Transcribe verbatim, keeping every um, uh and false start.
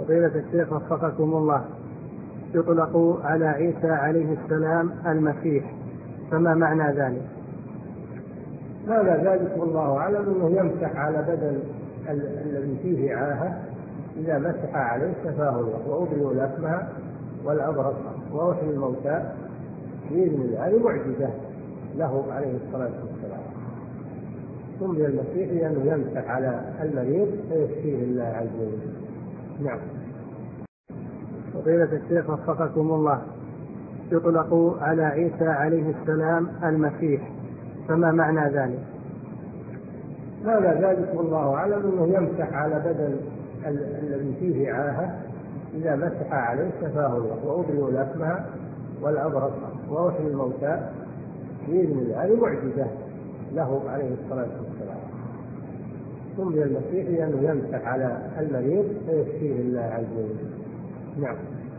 فضيلة الشيخ وفقكم الله، يطلق على عيسى عليه السلام المسيح، فما معنى ذلك؟ معنى ذلك والله أعلم أنه يمسح على بدن ال- الذي فيه عاهة، إذا مسح عليه شفاه الله، وأبرئ الأكمه والأبرص وأحيي الموتى بإذن الله. هذه معجزة له عليه الصلاة والسلام. سمي المسيح لأنه يمسح على المريض فيشفيه الله عز وجل. نعم. فضيلة الشيخ وفقكم الله، يطلق على عيسى عليه السلام المسيح، فما معنى ذلك؟ معنى ذلك والله أعلم أنه يمسح على بدن ال- الذي فيه عاهة، إذا مسح عليه شفاه الله، وأبرئ الأكمه والأبرص وأحيي الموتى بإذن الله. هذه معجزة له عليه الصلاة والسلام. سمي المسيح لأنه يمسح على المريض فيشفيه الله عز وجل. نعم.